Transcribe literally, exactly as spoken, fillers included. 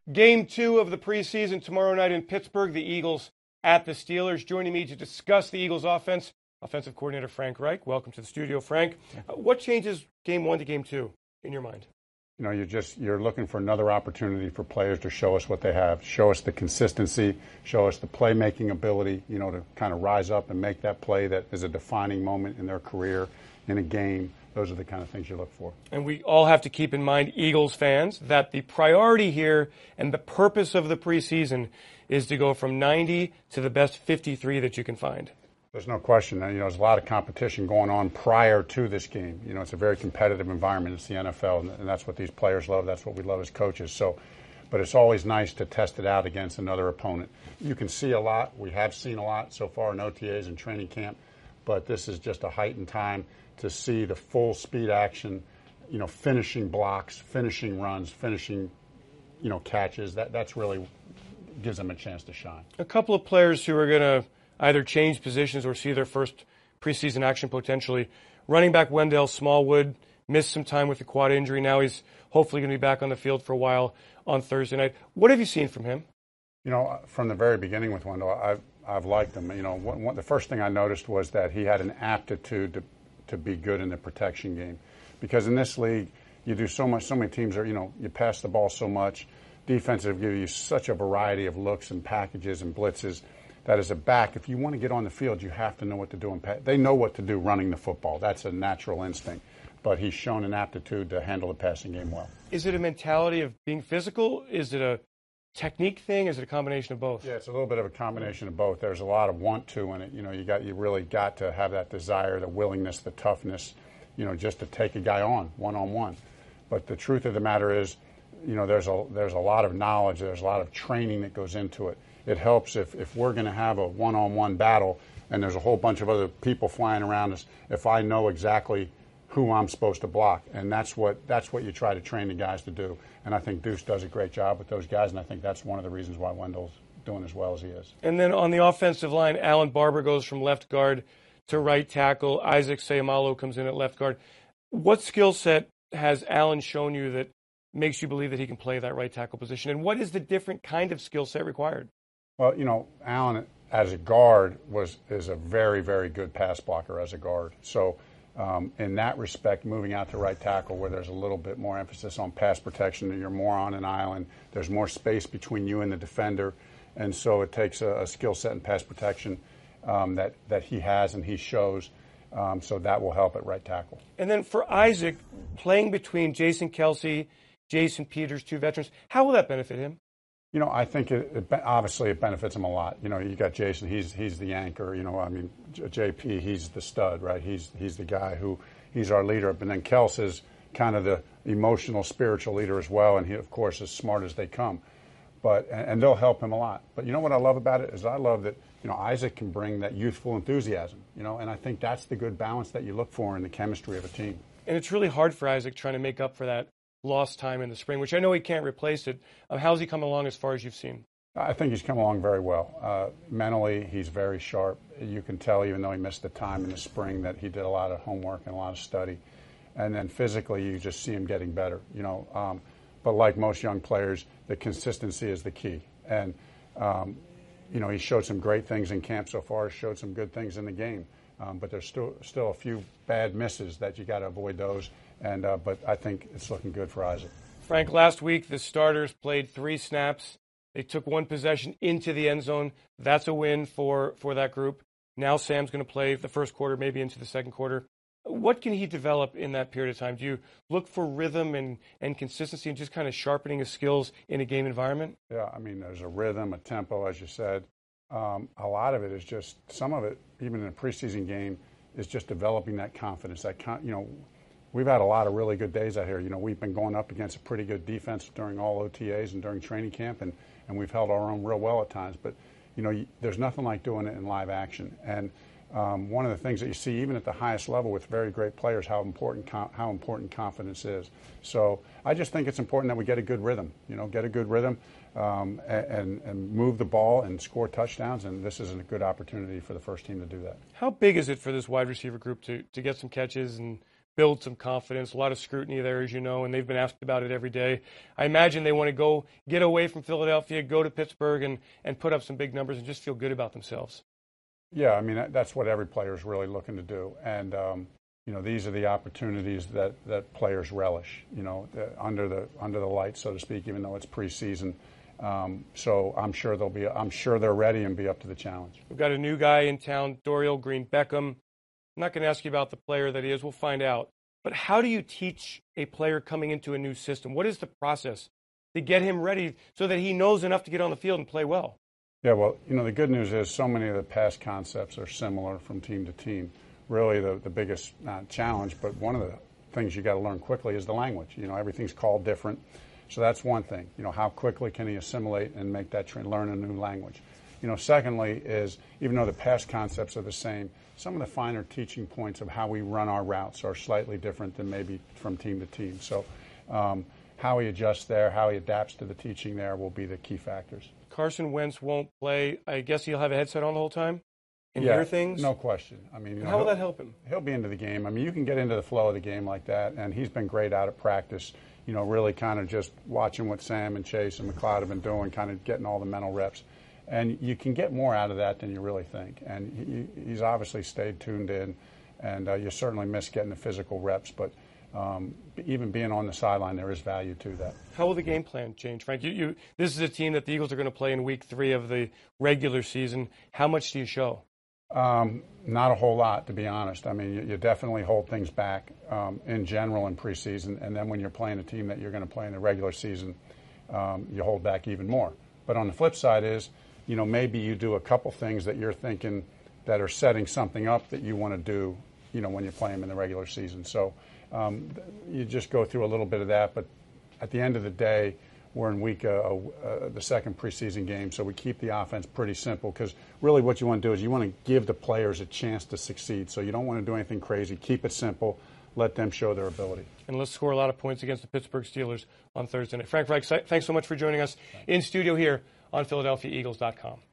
Game two of the preseason tomorrow night in Pittsburgh, the Eagles at the Steelers. Joining me to discuss the Eagles offense, offensive coordinator Frank Reich. Welcome to the studio, Frank. Uh, what changes game one to game two in your mind? You know, you're just you're looking for another opportunity for players to show us what they have, show us the consistency, show us the playmaking ability, you know, to kind of rise up and make that play that is a defining moment in their career, in a game. Those are the kind of things you look for. And we all have to keep in mind, Eagles fans, that the priority here and the purpose of the preseason is to go from ninety to the best fifty-three that you can find. There's no question. You know, there's a lot of competition going on prior to this game. You know, it's a very competitive environment. It's the N F L, and that's what these players love. That's what we love as coaches. So, but it's always nice to test it out against another opponent. You can see a lot. We have seen a lot so far in O T As and training camp, but this is just a heightened time to see the full speed action, you know, finishing blocks, finishing runs, finishing, you know, catches. That that's really gives them a chance to shine. A couple of players who are going to either change positions or see their first preseason action potentially. Running back Wendell Smallwood missed some time with the quad injury. Now he's hopefully going to be back on the field for a while on Thursday night. What have you seen from him? You know, from the very beginning with Wendell, I've, I've liked him. You know, one, one, the first thing I noticed was that he had an aptitude to, to be good in the protection game. Because in this league, you do so much, so many teams are, you know, you pass the ball so much. Defensive give you such a variety of looks and packages and blitzes that as a back, if you want to get on the field, you have to know what to do. And they know what to do running the football. That's a natural instinct. But he's shown an aptitude to handle the passing game well. Is it a mentality of being physical? Is it a technique thing? Is it a combination of both? Yeah, it's a little bit of a combination of both. There's a lot of want to in it. You know, you got you really got to have that desire, the willingness, the toughness, you know, just to take a guy on one on one. But the truth of the matter is, you know, there's a there's a lot of knowledge, there's a lot of training that goes into it. It helps if, if we're going to have a one-on-one battle and there's a whole bunch of other people flying around us, if I know exactly who I'm supposed to block. And that's what that's what you try to train the guys to do. And I think Deuce does a great job with those guys, and I think that's one of the reasons why Wendell's doing as well as he is. And then on the offensive line, Alan Barber goes from left guard to right tackle. Isaac Seumalo comes in at left guard. What skill set has Alan shown you that makes you believe that he can play that right tackle position? And what is the different kind of skill set required? Well, you know, Alan as a guard was is a very, very good pass blocker as a guard. So um, in that respect, moving out to right tackle where there's a little bit more emphasis on pass protection, you're more on an island, there's more space between you and the defender, and so it takes a, a skill set in pass protection um, that, that he has and he shows, um, so that will help at right tackle. And then for Isaac, playing between Jason Kelce, Jason Peters, two veterans, how will that benefit him? You know, I think it, it, obviously it benefits him a lot. You know, you got Jason; he's he's the anchor. You know, I mean, J P, he's the stud, right? He's he's the guy who he's our leader. But then Kels is kind of the emotional, spiritual leader as well, and he, of course, as smart as they come. But and, and they'll help him a lot. But you know what I love about it is I love that you know Isaac can bring that youthful enthusiasm. You know, and I think that's the good balance that you look for in the chemistry of a team. And it's really hard for Isaac trying to make up for that lost time in the spring, which I know he can't replace it. Um, how's he come along as far as you've seen? I think he's come along very well. Uh, mentally, he's very sharp. You can tell, even though he missed the time in the spring, that he did a lot of homework and a lot of study. And then physically, you just see him getting better. You know, um, but like most young players, the consistency is the key. And um, you know, he showed some great things in camp so far. Showed some good things in the game. Um, but there's still still a few bad misses that you got to avoid those. And uh, but I think it's looking good for Isaac. Frank, last week the starters played three snaps. They took one possession into the end zone. That's a win for, for that group. Now Sam's going to play the first quarter, maybe into the second quarter. What can he develop in that period of time? Do you look for rhythm and, and consistency and just kind of sharpening his skills in a game environment? Yeah, I mean, there's a rhythm, a tempo, as you said. Um, a lot of it is just, some of it, even in a preseason game, is just developing that confidence. That con- you know, we've had a lot of really good days out here. You know, we've been going up against a pretty good defense during all O T As and during training camp, and, and we've held our own real well at times. But, you know, there's nothing like doing it in live action. And um, one of the things that you see, even at the highest level with very great players, how important com- how important confidence is. So I just think it's important that we get a good rhythm, you know, get a good rhythm um, and, and move the ball and score touchdowns, and this is a good opportunity for the first team to do that. How big is it for this wide receiver group to, to get some catches and build some confidence. A lot of scrutiny there, as you know, and they've been asked about it every day. I imagine they want to go get away from Philadelphia, go to Pittsburgh, and, and put up some big numbers and just feel good about themselves. Yeah, I mean, that's what every player is really looking to do. And, um, you know, these are the opportunities that, that players relish, you know, under the under the lights, so to speak, even though it's preseason. Um, so I'm sure they'll be. I'm sure they're ready and be up to the challenge. We've got a new guy in town, Dorial Green-Beckham. I'm not going to ask you about the player that he is. We'll find out. But how do you teach a player coming into a new system? What is the process to get him ready so that he knows enough to get on the field and play well? Yeah, well, you know, the good news is so many of the past concepts are similar from team to team. Really, the, the biggest, not challenge, but one of the things you got to learn quickly is the language. You know, everything's called different. So that's one thing. You know, how quickly can he assimilate and make that tra- learn a new language? You know, secondly is, even though the past concepts are the same, some of the finer teaching points of how we run our routes are slightly different than maybe from team to team. So um, how he adjusts there, how he adapts to the teaching there will be the key factors. Carson Wentz won't play. I guess he'll have a headset on the whole time and yeah, hear things? No question. I mean, you know, how will that help him? He'll be into the game. I mean, you can get into the flow of the game like that, and he's been great out at practice, you know, really kind of just watching what Sam and Chase and McLeod have been doing, kind of getting all the mental reps. And you can get more out of that than you really think. And he, he's obviously stayed tuned in, and uh, you certainly miss getting the physical reps, but um, even being on the sideline, there is value to that. How will the game plan change, Frank? You, you, this is a team that the Eagles are going to play in week three of the regular season. How much do you show? Um, not a whole lot, to be honest. I mean, you, you definitely hold things back um, in general in preseason, and then when you're playing a team that you're going to play in the regular season, um, you hold back even more. But on the flip side is, you know, maybe you do a couple things that you're thinking that are setting something up that you want to do, you know, when you play them in the regular season. So um, you just go through a little bit of that. But at the end of the day, we're in week uh, uh, the second preseason game, so we keep the offense pretty simple because really what you want to do is you want to give the players a chance to succeed. So you don't want to do anything crazy. Keep it simple. Let them show their ability. And let's score a lot of points against the Pittsburgh Steelers on Thursday night. Frank Reich, thanks so much for joining us in studio here on Philadelphia Eagles dot com.